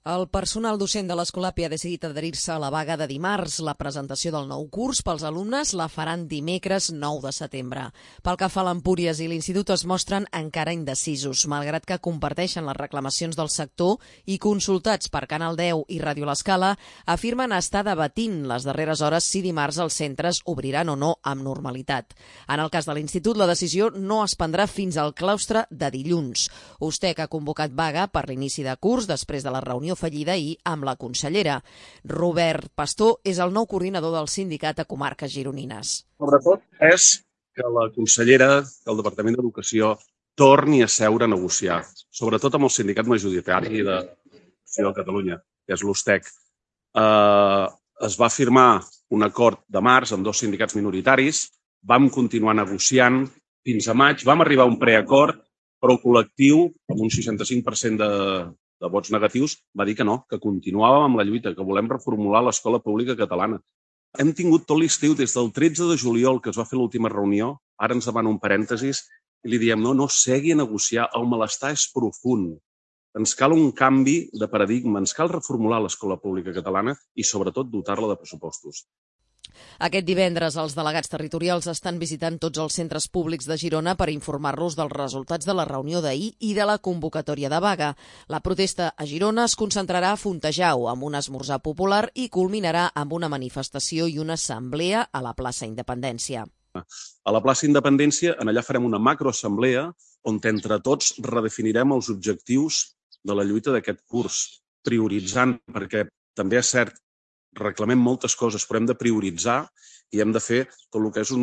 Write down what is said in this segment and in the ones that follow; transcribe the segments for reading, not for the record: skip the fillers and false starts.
El personal docent de l'Escolapi ha decidit adherir-se a la vaga de dimarts. La presentació del nou curs pels alumnes la faran dimecres 9 de setembre. Pel que fa a l'Empúries i l'Institut es mostren encara indecisos, malgrat que comparteixen les reclamacions del sector i consultats per Canal 10 i Ràdio L'Escala, afirmen estar debatint les darreres hores si dimarts els centres obriran o no amb normalitat. En el cas de l'Institut, la decisió no es prendrà fins al claustre de dilluns. USTEC ha convocat vaga per l'inici de curs després de la reunió fallida ahir amb la consellera. Robert Pastor és el nou coordinador del sindicat a comarques gironines. Sobretot és que la consellera del Departament d'Educació torni a seure a negociar, sobretot amb el sindicat majoritari de Catalunya, que és l'USTEC. Es va firmar un acord de març amb 2 sindicats minoritaris, vam continuar negociant fins a maig, vam arribar a un preacord, però el col·lectiu, amb un 65% de vots negatius, va dir que no, que continuàvem amb la lluita, que volem reformular l'escola pública catalana. Hem tingut tot l'estiu, des del 13 de juliol, que es va fer l'última reunió, ara ens demana un parèntesis, i li diem, no segui a negociar, el malestar és profund. Ens cal un canvi de paradigma, ens cal reformular l'escola pública catalana i, sobretot, dotar-la de pressupostos. Aquest divendres, els delegats territorials estan visitant tots els centres públics de Girona per informar-los dels resultats de la reunió d'ahir i de la convocatòria de vaga. La protesta a Girona es concentrarà a Fontejau, amb un esmorzar popular, i culminarà amb una manifestació i una assemblea a la plaça Independència. A la plaça Independència, allà farem una macroassemblea on entre tots redefinirem els objectius de la lluita d'aquest curs, prioritzant, perquè també és cert, reclamem moltes coses, però hem de prioritzar i hem de fer tot el que és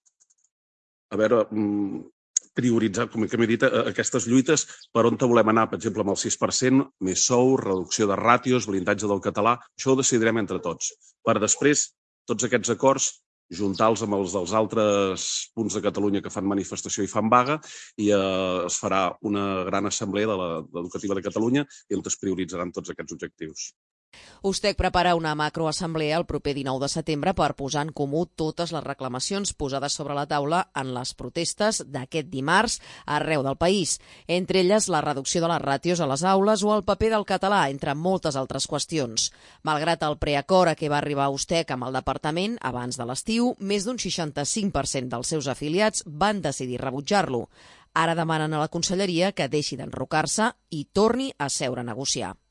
prioritzar, com he dit, aquestes lluites per on volem anar, per exemple, amb el 6%, més sou, reducció de ràtios, blindatge del català, això ho decidirem entre tots. Per després, tots aquests acords, juntar-los amb els dels altres punts de Catalunya que fan manifestació i fan vaga, i es farà una gran assemblea de l'Educativa de Catalunya i on es prioritzaran tots aquests objectius. USTEC prepara una macroassemblea el proper 19 de setembre per posar en comú totes les reclamacions posades sobre la taula en les protestes d'aquest dimarts arreu del país, entre elles la reducció de les ràtios a les aules o el paper del català, entre moltes altres qüestions. Malgrat el preacord a què va arribar USTEC amb el departament abans de l'estiu, més d'un 65% dels seus afiliats van decidir rebutjar-lo. Ara demanen a la conselleria que deixi d'enrocar-se i torni a seure a negociar.